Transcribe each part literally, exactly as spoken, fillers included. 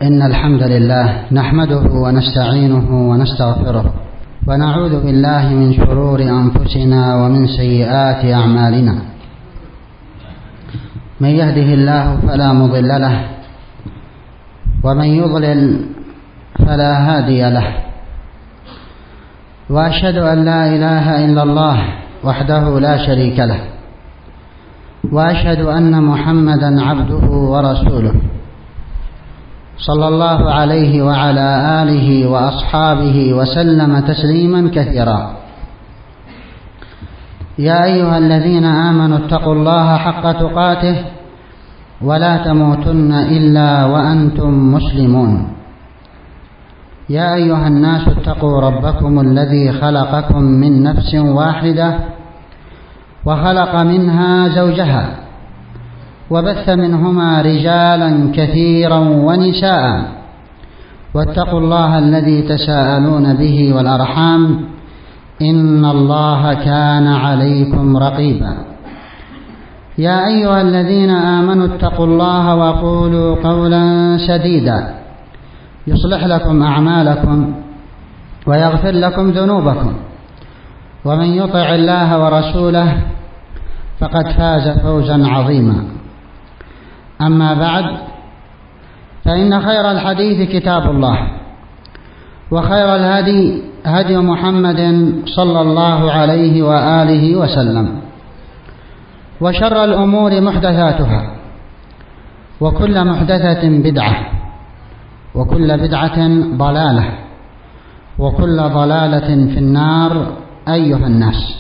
إن الحمد لله نحمده ونستعينه ونستغفره ونعوذ بالله من شرور أنفسنا ومن سيئات أعمالنا. من يهده الله فلا مضل له ومن يضلل فلا هادي له، وأشهد أن لا إله إلا الله وحده لا شريك له، وأشهد أن محمدا عبده ورسوله صلى الله عليه وعلى آله وأصحابه وسلم تسليما كثيرا. يا أيها الذين آمنوا اتقوا الله حق تقاته ولا تموتن إلا وأنتم مسلمون. يا أيها الناس اتقوا ربكم الذي خلقكم من نفس واحدة وخلق منها زوجها وبث منهما رجالا كثيرا ونساء، واتقوا الله الذي تساءلون به والأرحام إن الله كان عليكم رقيبا. يا أيها الذين آمنوا اتقوا الله وقولوا قولا سديدا يصلح لكم أعمالكم ويغفر لكم ذنوبكم، ومن يطع الله ورسوله فقد فاز فوزا عظيما. أما بعد، فإن خير الحديث كتاب الله، وخير الهدي هدي محمد صلى الله عليه وآله وسلم، وشر الأمور محدثاتها، وكل محدثة بدعة، وكل بدعة ضلالة، وكل ضلالة في النار. أيها الناس،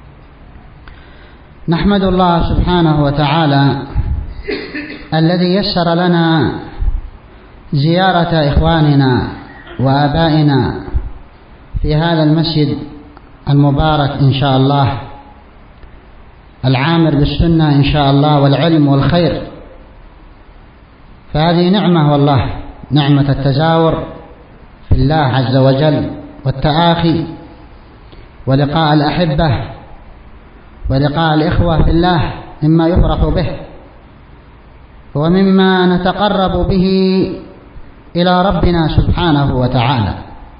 نحمد الله سبحانه وتعالى الذي يسر لنا زيارة إخواننا وآبائنا في هذا المسجد المبارك إن شاء الله، العامر بالسنة إن شاء الله والعلم والخير. فهذه نعمة والله، نعمة التزاور في الله عز وجل، والتآخي، ولقاء الأحبة، ولقاء الإخوة في الله مما يفرح به، ومما نتقرب به إلى ربنا سبحانه وتعالى،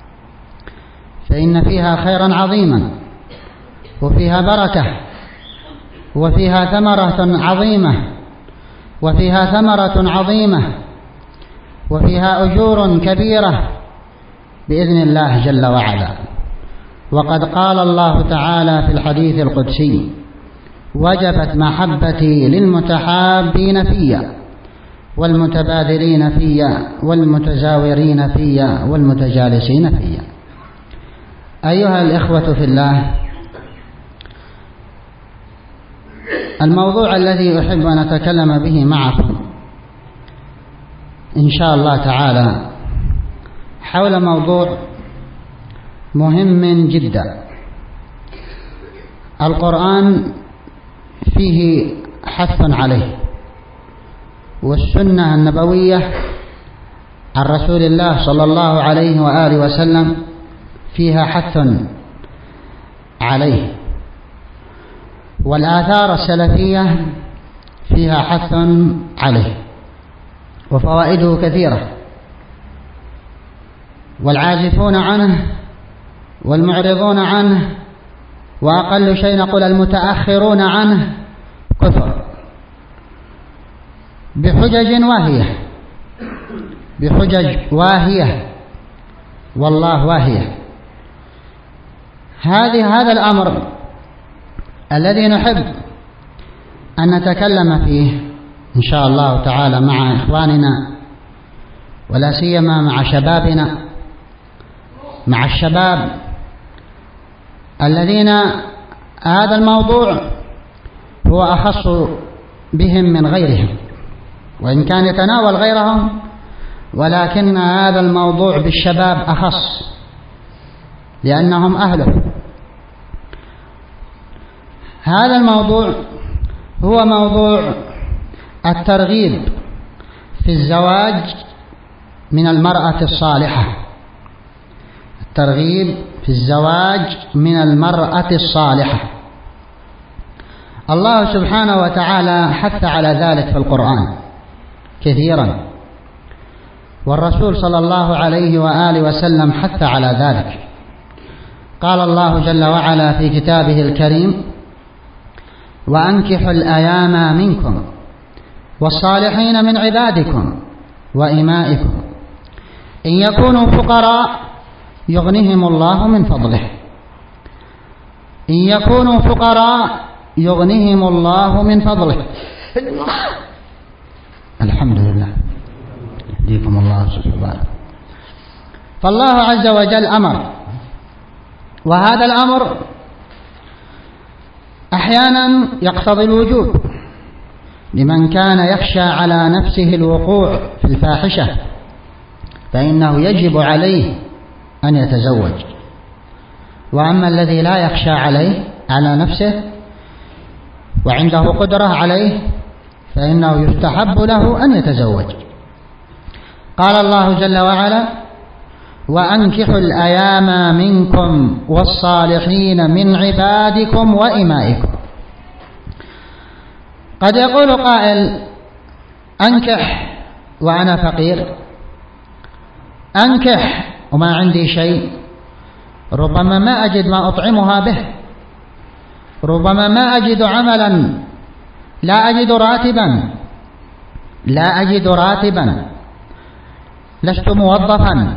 فإن فيها خيرا عظيما، وفيها بركة، وفيها ثمرة عظيمة، وفيها ثمرة عظيمة، وفيها أجور كبيرة بإذن الله جل وعلا. وقد قال الله تعالى في الحديث القدسي: وجبت محبتي للمتحابين فيا والمتبادلين فيا والمتزاورين فيا والمتجالسين فيا. أيها الإخوة في الله، الموضوع الذي أحب أن أتكلم به معكم إن شاء الله تعالى حول موضوع مهم جدا. القرآن فيه حث عليه، والسنة النبوية عن رسول الله صلى الله عليه وآله وسلم فيها حث عليه، والآثار السلفية فيها حث عليه، وفوائده كثيرة، والعازفون عنه والمعرضون عنه، وأقل شيء نقول المتأخرون عنه كثر، بحجج واهية، بحجج واهية، والله واهية. هذه هذا الأمر الذي نحب أن نتكلم فيه إن شاء الله تعالى مع إخواننا، ولا سيما مع شبابنا، مع الشباب الذين هذا الموضوع هو أخص بهم من غيرهم، وإن كان يتناول غيرهم، ولكن هذا الموضوع بالشباب أخص لأنهم أهله. هذا الموضوع هو موضوع الترغيب في الزواج من المرأة الصالحة، الترغيب في الزواج من المرأة الصالحة. الله سبحانه وتعالى حث على ذلك في القرآن كثيرا، والرسول صلى الله عليه وآله وسلم حث على ذلك. قال الله جل وعلا في كتابه الكريم: وأنكحوا الأيام منكم والصالحين من عبادكم وإمائكم إن يكونوا فقراء يغنهم الله من فضله إن يكونوا فقراء يغنهم الله من فضله. الحمد لله، يهديكم الله سبحانه. فالله عز وجل أمر، وهذا الأمر أحيانا يقتضي الوجوب لمن كان يخشى على نفسه الوقوع في الفاحشة، فإنه يجب عليه أن يتزوج. وأما الذي لا يخشى عليه على نفسه وعنده قدرة عليه فإنه يستحب له أن يتزوج. قال الله جل وعلا: وأنكحوا الأيام منكم والصالحين من عبادكم وإمائكم. قد يقول قائل: أنكح وأنا فقير، أنكح وما عندي شيء، ربما ما أجد ما أطعمها به، ربما ما أجد عملا، لا أجد راتبا لا أجد راتبا لست موظفا.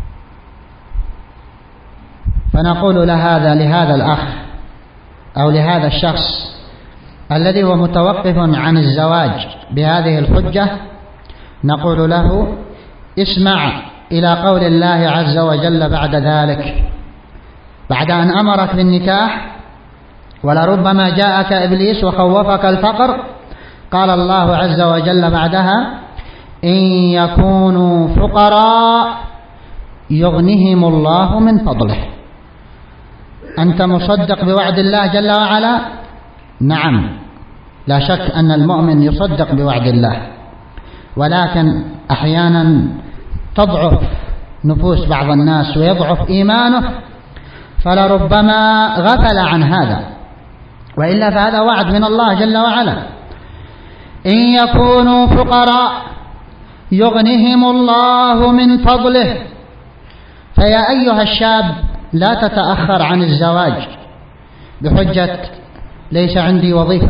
فنقول لهذا لهذا الأخ أو لهذا الشخص الذي هو متوقف عن الزواج بهذه الحجة، نقول له: اسمع إلى قول الله عز وجل بعد ذلك، بعد أن أمرك بالنكاح. ولربما جاءك إبليس وخوفك الفقر، قال الله عز وجل بعدها: إن يكونوا فقراء يغنهم الله من فضله. أنت مصدق بوعد الله جل وعلا؟ نعم، لا شك أن المؤمن يصدق بوعد الله، ولكن أحيانا تضعف نفوس بعض الناس ويضعف إيمانه، فلربما غفل عن هذا، وإلا فهذا وعد من الله جل وعلا: إن يكونوا فقراء يغنهم الله من فضله. فيا أيها الشاب، لا تتأخر عن الزواج بحجة ليس عندي وظيفة،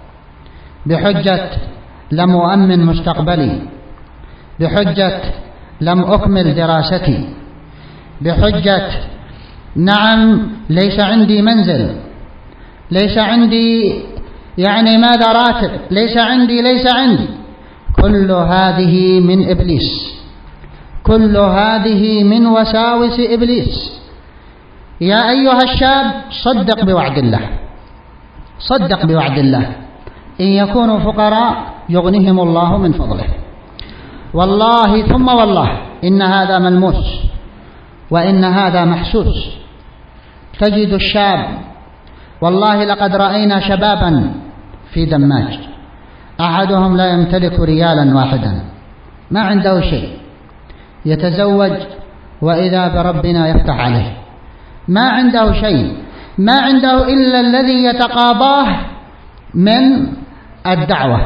بحجة لم أؤمن مستقبلي، بحجة لم أكمل دراستي، بحجة نعم ليس عندي منزل، ليس عندي يعني ماذا راتب، ليس عندي ليس عندي كل هذه من إبليس، كل هذه من وساوس إبليس. يا أيها الشاب، صدق بوعد الله، صدق بوعد الله: إن يكونوا فقراء يغنهم الله من فضله. والله ثم والله إن هذا ملموس وإن هذا محسوس. تجد الشاب، والله لقد رأينا شبابا في دماج أحدهم لا يمتلك ريالا واحدا، ما عنده شيء، يتزوج وإذا بربنا يفتح عليه، ما عنده شيء، ما عنده إلا الذي يتقاضاه من الدعوة،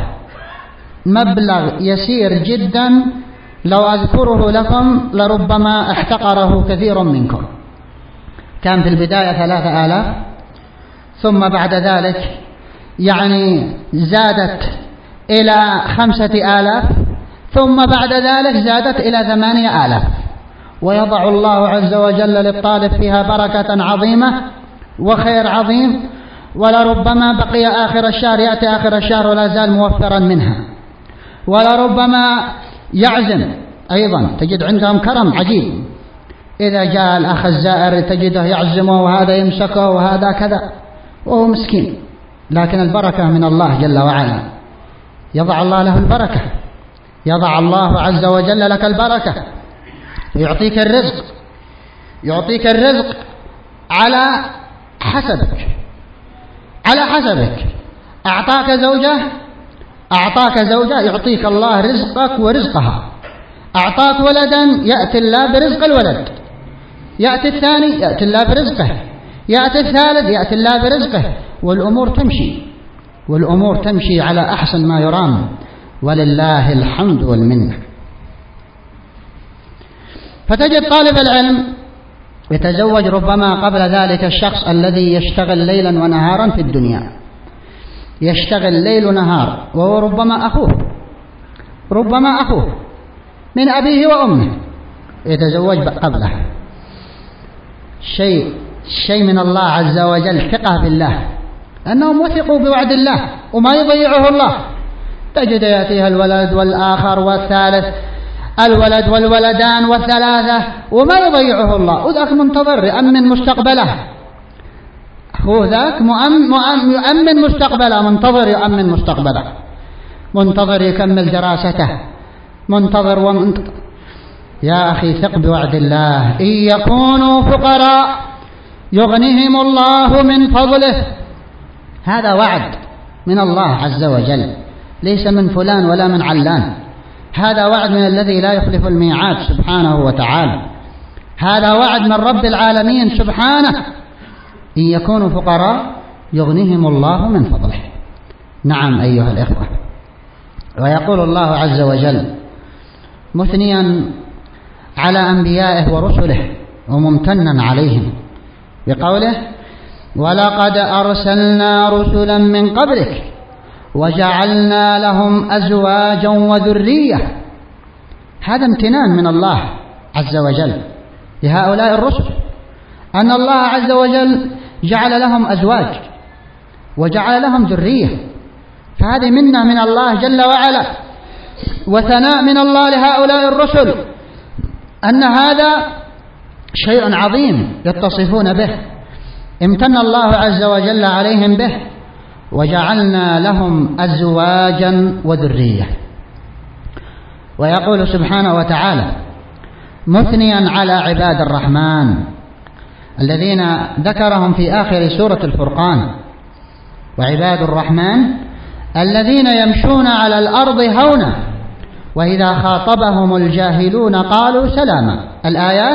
مبلغ يسير جدا لو أذكره لكم لربما احتقره كثير منكم. كان في البداية ثلاثة آلاف، ثم بعد ذلك يعني زادت إلى خمسة آلاف، ثم بعد ذلك زادت إلى ثمانية آلاف. ويضع الله عز وجل للطالب فيها بركة عظيمة وخير عظيم، ولربما بقي آخر الشهر، يأتي آخر الشهر ولا زال موفرا منها. ولربما يعزم أيضا، تجد عندهم كرم عجيب، إذا جاء الأخ الزائر تجده يعزمه وهذا يمسكه وهذا كذا، وهو مسكين، لكن البركة من الله جل وعلا، يضع الله له البركة، يضع الله عز وجل لك البركة، يعطيك الرزق، يعطيك الرزق على حسبك، على حسبك. أعطاك زوجة، أعطاك زوجة يعطيك الله رزقك ورزقها. أعطاك ولدا، يأتي الله برزق الولد، يأتي الثاني يأتي الله برزقه، يأتي الثالث يأتي الله برزقه، والأمور تمشي، والأمور تمشي على أحسن ما يرام، ولله الحمد والمنة. فتجد طالب العلم يتزوج ربما قبل ذلك الشخص الذي يشتغل ليلا ونهارا في الدنيا، يشتغل ليل ونهار، وهو ربما أخوه ربما أخوه من أبيه وأمه، يتزوج قبله. شيء شيء من الله عز وجل، ثقة بالله، أنهم وثقوا بوعد الله وما يضيعه الله. تجد يأتيها الولد والآخر والثالث، الولد والولدان والثلاثة، وما يضيعه الله، وذاك منتظر يأمن مستقبله، أخوه ذاك يؤمن مستقبله، منتظر يؤمن مستقبله، منتظر يكمل دراسته، منتظر ومنتظر. يا أخي ثق بوعد الله، إن يكونوا فقراء يغنيهم الله من فضله. هذا وعد من الله عز وجل، ليس من فلان ولا من علان، هذا وعد من الذي لا يخلف الميعاد سبحانه وتعالى، هذا وعد من رب العالمين سبحانه. إن يكونوا فقراء يغنيهم الله من فضله. نعم أيها الإخوة. ويقول الله عز وجل مثنيا على أنبيائه ورسله وممتنا عليهم بقوله: ولقد أرسلنا رسلا من قبلك وجعلنا لهم أزواجا وذرية. هذا امتنان من الله عز وجل لهؤلاء الرسل، أن الله عز وجل جعل لهم أزواج وجعل لهم ذرية، فهذه منة من الله جل وعلا، وثناء من الله لهؤلاء الرسل، أن هذا شيء عظيم يتصفون به، امتن الله عز وجل عليهم به، وجعلنا لهم أزواجا وذرية. ويقول سبحانه وتعالى مثنيا على عباد الرحمن الذين ذكرهم في آخر سورة الفرقان: وعباد الرحمن الذين يمشون على الأرض هونا وإذا خاطبهم الجاهلون قالوا سلاما. الآيات.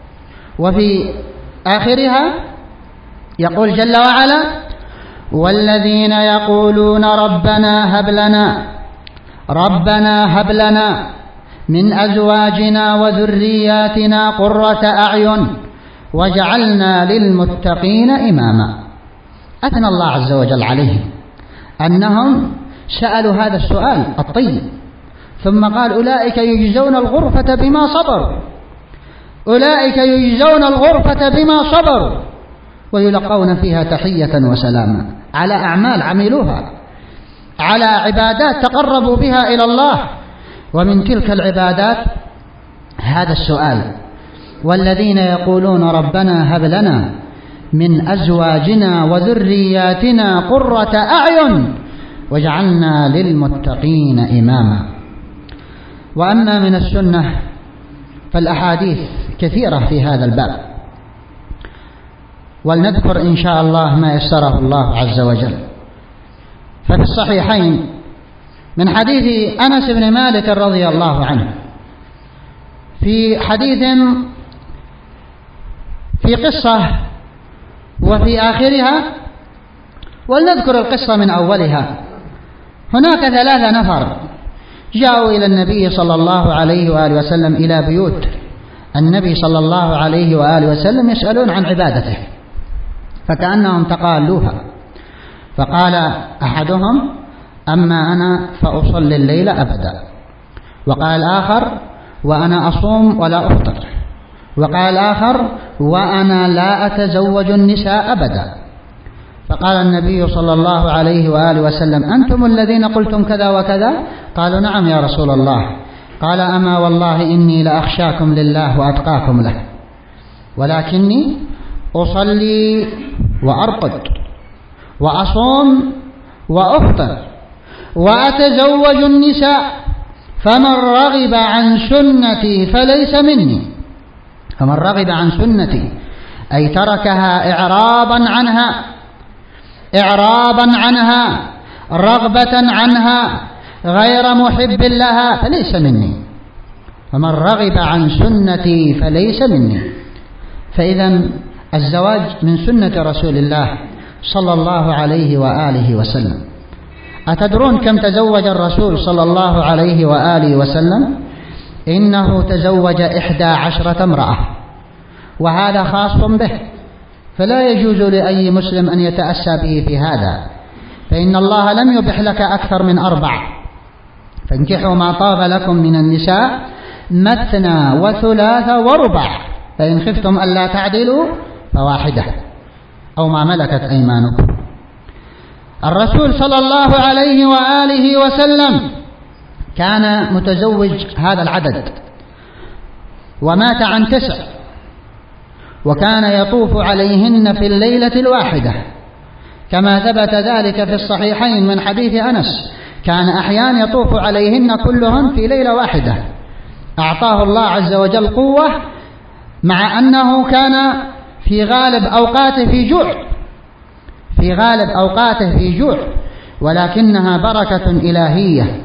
وفي آخرها يقول جل وعلا: والذين يقولون ربنا هب لنا ربنا هب لنا من أزواجنا وذرياتنا قرة أعين وجعلنا للمتقين إماما. أثنى الله عز وجل عليهم أنهم سألوا هذا السؤال الطيب، ثم قال: أولئك يجزون الغرفة بما صبروا أولئك يجزون الغرفة بما صبروا ويلقون فيها تحية وسلاما، على أعمال عملوها، على عبادات تقربوا بها إلى الله. ومن تلك العبادات هذا السؤال: والذين يقولون ربنا هب لنا من أزواجنا وذرياتنا قرة أعين وجعلنا للمتقين إماما. وأما من السنة فالأحاديث كثيرة في هذا الباب، ولنذكر إن شاء الله ما يسره الله عز وجل. ففي الصحيحين من حديث أنس بن مالك رضي الله عنه، في حديث في قصة وفي آخرها، ولنذكر القصة من أولها. هناك ثلاثة نفر جاءوا إلى النبي صلى الله عليه وآله وسلم إلى بيوت النبي صلى الله عليه وآله وسلم يسألون عن عبادته، فكأنهم تقالوها. فقال أحدهم: أما أنا فأصلي الليل أبدا. وقال آخر: وأنا أصوم ولا أفطر. وقال آخر: وأنا لا أتزوج النساء أبدا. فقال النبي صلى الله عليه وآله وسلم: أنتم الذين قلتم كذا وكذا؟ قالوا: نعم يا رسول الله. قال: أما والله إني لأخشاكم لله وأتقاكم له، ولكني أصلي وأرقد وأصوم وأفطر وأتزوج النساء، فمن رغب عن سنتي فليس مني. فمن رغب عن سنتي أي تركها إعرابا عنها إعرابا عنها رغبة عنها غير محب لها فليس مني. فمن رغب عن سنتي فليس مني. فإذا الزواج من سنة رسول الله صلى الله عليه وآله وسلم. أتدرون كم تزوج الرسول صلى الله عليه وآله وسلم؟ إنه تزوج إحدى عشرة امرأة، وهذا خاص به، فلا يجوز لأي مسلم أن يتأسى به في هذا، فإن الله لم يبح لك أكثر من أربع، فانكحوا ما طاب لكم من النساء مثنى وثلاث ورباع، فإن خفتم ألا تعدلوا فواحدة أو ما ملكت أيمانكم. الرسول صلى الله عليه وآله وسلم كان متزوج هذا العدد، ومات عن تسع، وكان يطوف عليهن في الليلة الواحدة، كما ثبت ذلك في الصحيحين من حديث أنس، كان أحيانا يطوف عليهن كلهن في ليلة واحدة. أعطاه الله عز وجل قوة، مع أنه كان في غالب أوقاته في جوع في غالب أوقاته في جوع ولكنها بركة إلهية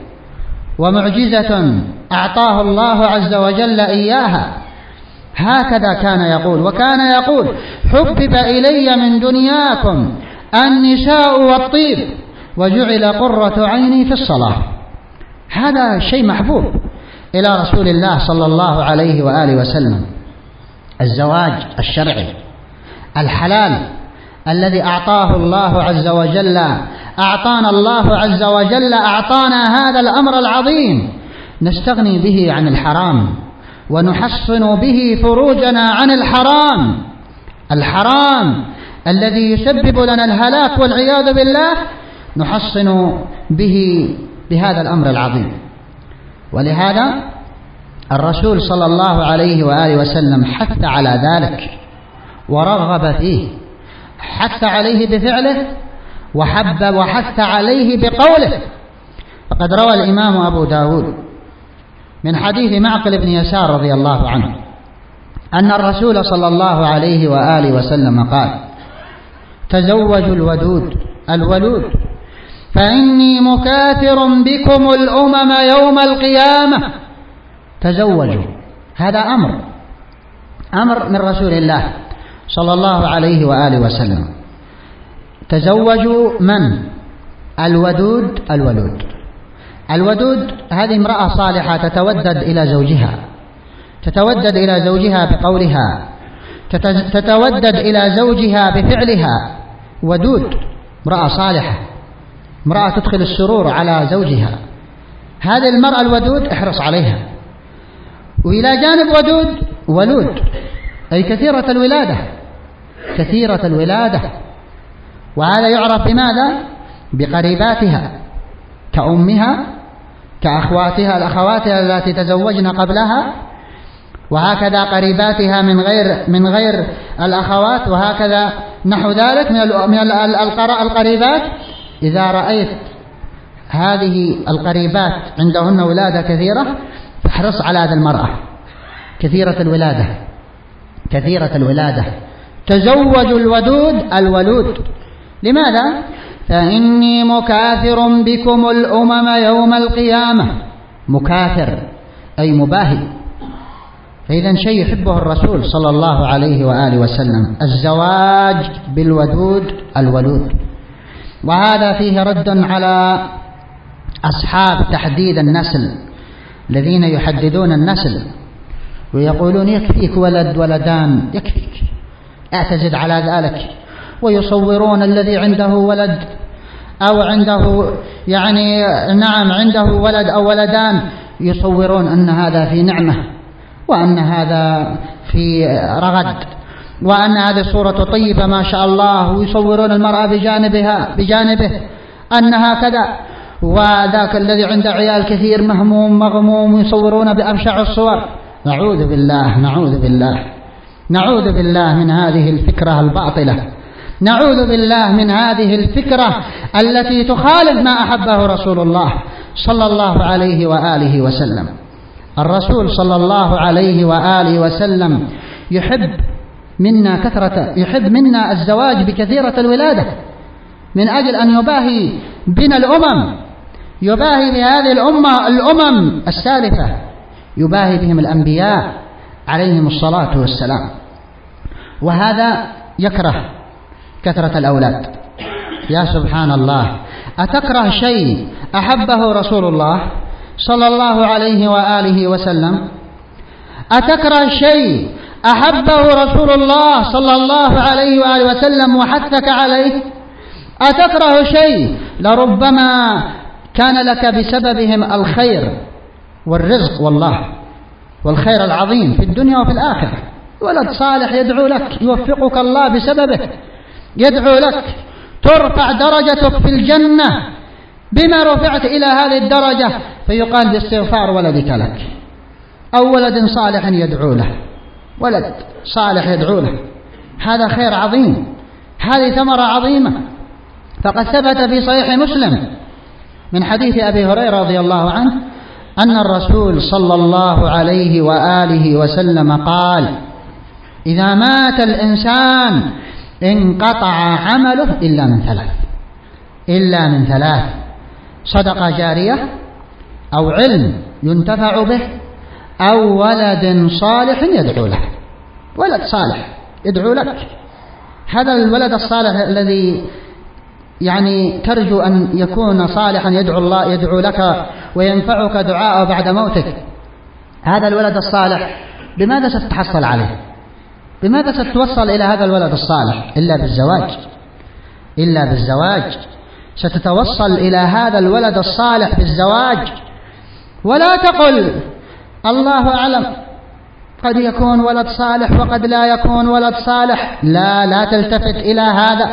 ومعجزة أعطاه الله عز وجل إياها. هكذا كان يقول، وكان يقول: حبب إلي من دنياكم النساء والطيب وجعل قرة عيني في الصلاة. هذا شيء محبوب إلى رسول الله صلى الله عليه وآله وسلم. الزواج الشرعي الحلال الذي أعطاه الله عز وجل أعطانا الله عز وجل أعطانا هذا الأمر العظيم نستغني به عن الحرام، ونحصن به فروجنا عن الحرام الحرام الذي يسبب لنا الهلاك والعياذ بالله، نحصن به بهذا الأمر العظيم. ولهذا الرسول صلى الله عليه وآله وسلم حث على ذلك ورغب فيه، حث عليه بفعله وحبب وحث عليه بقوله. فقد روى الإمام أبو داود من حديث معقل بن يسار رضي الله عنه أن الرسول صلى الله عليه وآله وسلم قال: تزوجوا الودود الولود فإني مكاثر بكم الأمم يوم القيامة. تزوجوا، هذا أمر أمر من رسول الله صلى الله عليه وآله وسلم. تزوجوا من؟ الودود الولود. الودود هذه امرأة صالحة تتودد إلى زوجها، تتودد إلى زوجها بقولها، تتودد إلى زوجها بفعلها. ودود، امرأة صالحة، امرأة تدخل السرور على زوجها. هذه المرأة الودود احرص عليها. وإلى جانب ودود ولود، أي كثيرة الولادة، كثيرة الولادة. وهذا يعرف بماذا؟ بقريباتها كأمها، كأخواتها الأخواتها التي تزوجن قبلها، وهكذا قريباتها من غير من غير الأخوات، وهكذا نحو ذلك من القريبات. إذا رأيت هذه القريبات عندهن ولادة كثيرة فاحرص على هذه المرأة كثيرة الولادة، كثيرة الولادة. تزوجوا الودود الولود. لماذا؟ فإني مكاثر بكم الأمم يوم القيامة. مكاثر أي مباهي. فإذا شيء يحبه الرسول صلى الله عليه وآله وسلم الزواج بالودود الولود. وهذا فيه رد على أصحاب تحديد النسل الذين يحددون النسل ويقولون يكفيك ولد ولدان، يكفيك، اعتزد على ذلك. ويصورون الذي عنده ولد أو عنده يعني نعم عنده ولد أو ولدان، يصورون أن هذا في نعمة، وأن هذا في رغد، وأن هذه صورة طيبة ما شاء الله، ويصورون المرأة بجانبها بجانبه أنها كذا، وذاك الذي عنده عيال كثير مهموم مغموم، يصورون بأبشع الصور. نعوذ بالله نعوذ بالله نعوذ بالله من هذه الفكرة الباطلة، نعوذ بالله من هذه الفكرة التي تخالف ما أحبه رسول الله صلى الله عليه وآله وسلم. الرسول صلى الله عليه وآله وسلم يحب منا كثرة يحب منا الزواج بكثيرة الولادة، من أجل أن يباهي بنا الأمم، يباهي بهذه الأمة الأمم السالفة، يباهي بهم الأنبياء عليهم الصلاة والسلام. وهذا يكره كثرة الأولاد. يا سبحان الله، أتكره شيء أحبه رسول الله صلى الله عليه وآله وسلم؟ أتكره شيء أحبه رسول الله صلى الله عليه وآله وسلم وحثك عليه؟ أتكره شيء لربما كان لك بسببهم الخير والرزق والله والخير العظيم في الدنيا وفي الآخرة؟ ولد صالح يدعو لك، يوفقك الله بسببه، يدعو لك، ترفع درجتك في الجنة بما رفعت إلى هذه الدرجة، فيقال باستغفار ولدك لك، أو ولد صالح يدعو له، ولد صالح يدعو له، هذا خير عظيم، هذه ثمرة عظيمة. فقد ثبت في صحيح مسلم من حديث أبي هريرة رضي الله عنه أن الرسول صلى الله عليه وآله وسلم قال: إذا مات الإنسان انقطع عمله إلا من ثلاث، إلا من ثلاث: صدقة جارية، أو علم ينتفع به، أو ولد صالح يدعو له. ولد صالح يدعو لك، هذا الولد الصالح الذي يعني ترجو أن يكون صالحا يدعو الله يدعو لك وينفعك دعاءه بعد موتك، هذا الولد الصالح بماذا ستتحصل عليه؟ بماذا ستتوصل إلى هذا الولد الصالح؟ إلا بالزواج، إلا بالزواج ستتوصل إلى هذا الولد الصالح بالزواج. ولا تقل الله أعلم، قد يكون ولد صالح وقد لا يكون ولد صالح، لا لا تلتفت إلى هذا،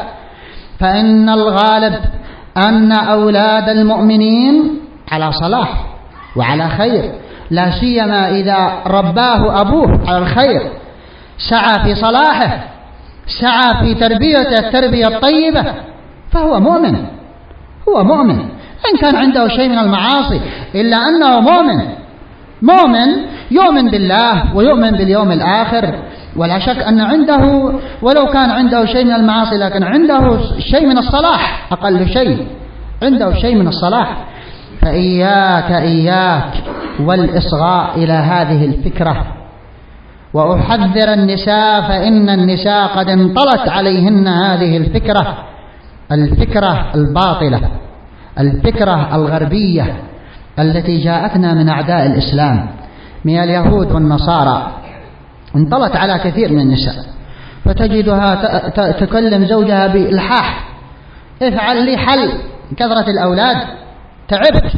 فإن الغالب أن أولاد المؤمنين على صلاح وعلى خير، لا سيما إذا رباه أبوه على الخير، سعى في صلاحه، سعى في تربيته التربية الطيبة، فهو مؤمن، هو مؤمن إن كان عنده شيء من المعاصي، إلا أنه مؤمن، مؤمن يؤمن بالله ويؤمن باليوم الآخر، ولا شك أن عنده ولو كان عنده شيء من المعاصي لكن عنده شيء من الصلاح، أقل شيء عنده شيء من الصلاح. فإياك إياك والإصغاء إلى هذه الفكرة، وأحذر النساء، فإن النساء قد انطلت عليهن هذه الفكرة، الفكرة الباطلة، الفكرة الغربية التي جاءتنا من أعداء الإسلام من اليهود والنصارى، انطلت على كثير من النساء، فتجدها تكلم زوجها بإلحاح: افعل لي حل، من كثرة الأولاد تعبت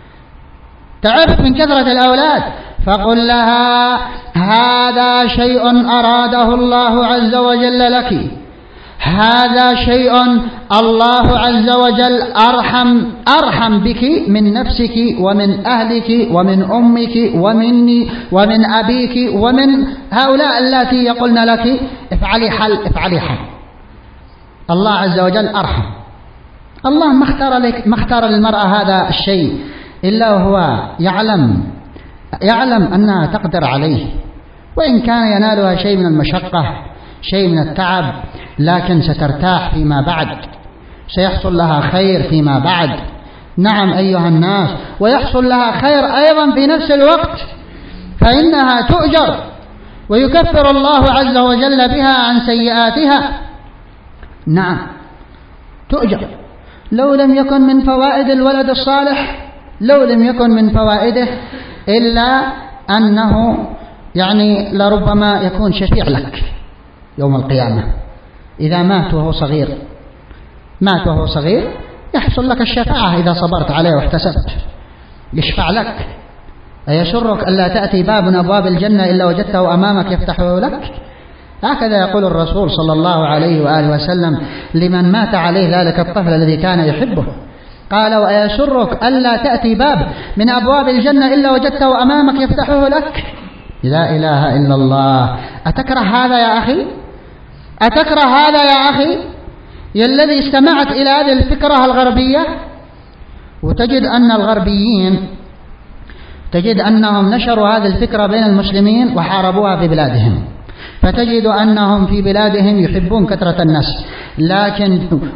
تعبت من كثرة الأولاد، فقل لها: هذا شيء أراده الله عز وجل لك، هذا شيء الله عز وجل أرحم أرحم بك من نفسك ومن أهلك ومن أمك ومني ومن أبيك ومن هؤلاء اللاتي يقولن لك افعلي حل افعلي حل. الله عز وجل أرحم. الله ما اختار لك ما اختار للمرأة هذا الشيء إلا وهو يعلم يعلم أنها تقدر عليه، وإن كان ينالها شيء من المشقة، شيء من التعب، لكن سترتاح فيما بعد، سيحصل لها خير فيما بعد. نعم أيها الناس، ويحصل لها خير أيضا في نفس الوقت، فإنها تؤجر ويكفر الله عز وجل بها عن سيئاتها. نعم تؤجر، لو لم يكن من فوائد الولد الصالح، لو لم يكن من فوائده إلا أنه يعني لربما يكون شفيع لك يوم القيامة. إذا مات وهو صغير مات وهو صغير يحصل لك الشفاعة إذا صبرت عليه واحتسبت، يشفع لك. أيسرك ألا تأتي باب من أبواب الجنة إلا وجدته أمامك يفتحه لك؟ هكذا يقول الرسول صلى الله عليه وآله وسلم لمن مات عليه ذلك الطفل الذي كان يحبه، قال: وأيسرك ألا تأتي باب من أبواب الجنة إلا وجدته أمامك يفتحه لك؟ لا إله إلا الله. أتكره هذا يا أخي؟ أتكره هذا يا أخي يا الذي استمعت إلى هذه الفكرة الغربية؟ وتجد أن الغربيين تجد أنهم نشروا هذه الفكرة بين المسلمين وحاربوها في بلادهم، فتجد أنهم في بلادهم يحبون كثرة الناس، لكن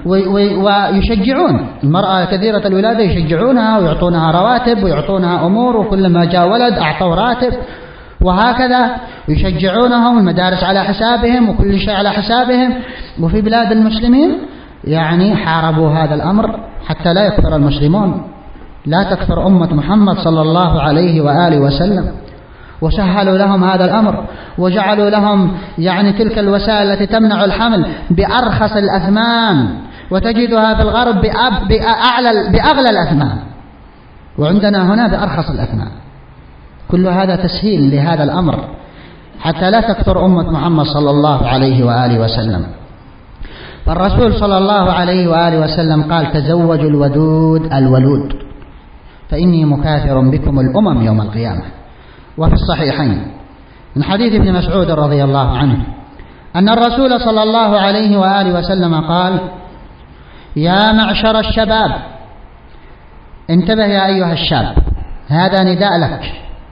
ويشجعون المرأة كثيرة الولادة، يشجعونها ويعطونها رواتب ويعطونها أمور، وكلما جاء ولد أعطوا راتب، وهكذا يشجعونهم، المدارس على حسابهم وكل شيء على حسابهم. وفي بلاد المسلمين يعني حاربوا هذا الأمر حتى لا يكفر المسلمون، لا تكفر أمة محمد صلى الله عليه وآله وسلم. وسهلوا لهم هذا الأمر وجعلوا لهم يعني تلك الوسائل التي تمنع الحمل بأرخص الأثمان، وتجدها في الغرب بأعلى بأغلى الأثمان، وعندنا هنا بأرخص الأثمان. كل هذا تسهيل لهذا الأمر حتى لا تكثر أمة محمد صلى الله عليه وآله وسلم. فالرسول صلى الله عليه وآله وسلم قال: تزوجوا الودود الولود فإني مكاثر بكم الأمم يوم القيامة. وفي الصحيحين من حديث ابن مسعود رضي الله عنه أن الرسول صلى الله عليه وآله وسلم قال: يا معشر الشباب، انتبه يا أيها الشاب، هذا نداء لك.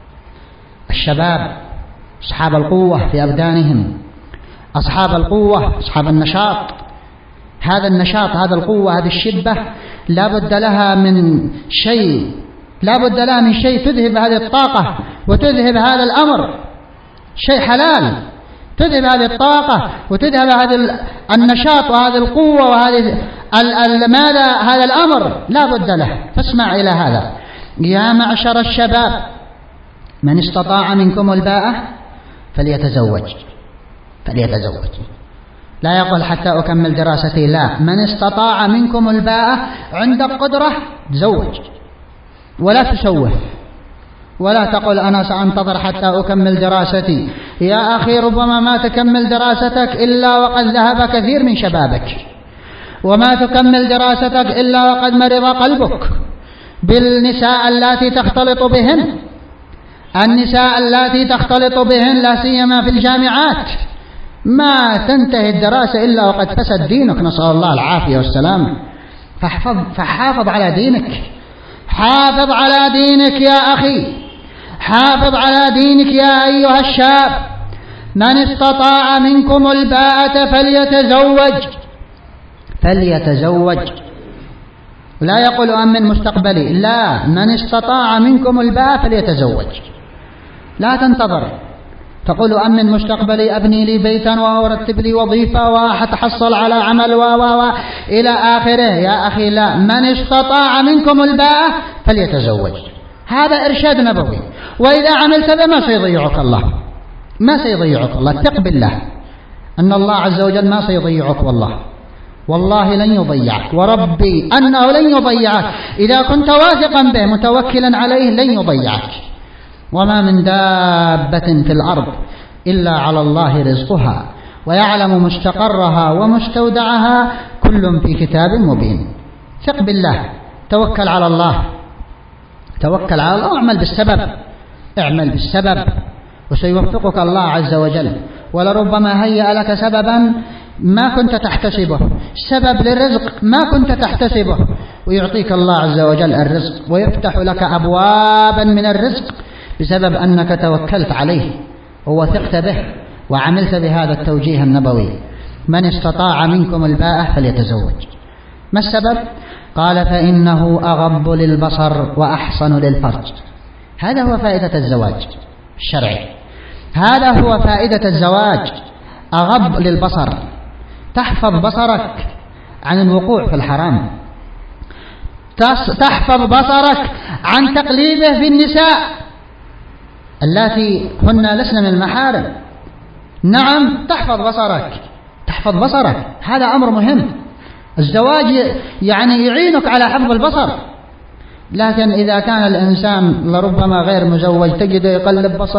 الشباب أصحاب القوة في أبدانهم، أصحاب القوة، أصحاب النشاط. هذا النشاط، هذا القوة، هذه الشبة لا بد لها من شيء، لا بد لها من شيء تذهب هذه الطاقة وتذهب هذا الأمر، شيء حلال تذهب هذه الطاقة وتذهب هذا النشاط وهذه القوة وهذه ماذا هذا الأمر لا بد له. فاسمع إلى هذا: يا معشر الشباب، من استطاع منكم الباءة فليتزوج فليتزوج. لا يقول حتى أكمل دراستي، لا، من استطاع منكم الباءة، عندك قدرة تزوج، ولا تسوه، ولا تقل أنا سأنتظر حتى أكمل دراستي. يا أخي ربما ما تكمل دراستك إلا وقد ذهب كثير من شبابك، وما تكمل دراستك إلا وقد مرض قلبك بالنساء اللاتي تختلط بهن، النساء اللاتي تختلط بهن لا سيما في الجامعات. ما تنتهي الدراسة إلا وقد فسد دينك، نسأل الله العافية والسلام. فاحفظ فحافظ على دينك، حافظ على دينك يا أخي، حافظ على دينك يا أيها الشاب. من استطاع منكم الباءة فليتزوج فليتزوج لا يقول أمن مستقبلي، لا، من استطاع منكم الباءة فليتزوج. لا تنتظر تقول أمن مستقبلي، أبني لي بيتا وأرتب لي وظيفة وأتحصل على عمل و و و إلى آخره. يا أخي لا، من استطاع منكم الباءة فليتزوج. هذا إرشاد نبوي. وإذا عملت ذا ما سيضيعك الله، ما سيضيعك الله. ثق بالله أن الله عز وجل ما سيضيعك، والله والله لن يضيعك، وربي أنه لن يضيعك. إذا كنت واثقا به متوكلا عليه لن يضيعك. وما من دابة في الأرض إلا على الله رزقها ويعلم مستقرها ومستودعها، كل في كتاب مبين. ثق بالله، توكل على الله، توكل على الله واعمل بالسبب، اعمل بالسبب وسيوفقك الله عز وجل. ولربما هيأ لك سببا ما كنت تحتسبه، سبب للرزق ما كنت تحتسبه، ويعطيك الله عز وجل الرزق ويفتح لك أبوابا من الرزق بسبب أنك توكلت عليه ووثقت به وعملت بهذا التوجيه النبوي. من استطاع منكم الباءة فليتزوج. ما السبب؟ قال: فإنه أغض للبصر وأحصن للفرج. هذا هو فائدة الزواج الشرعي، هذا هو فائدة الزواج. أغض للبصر، تحفظ بصرك عن الوقوع في الحرام، تحفظ بصرك عن تقليبه في النساء اللاتي هن لسن من المحارم. نعم، تحفظ بصرك، تحفظ بصرك، هذا أمر مهم. الزواج يعني يعينك على حفظ البصر. لكن إذا كان الإنسان لربما غير مزوج تجده يقلب بصر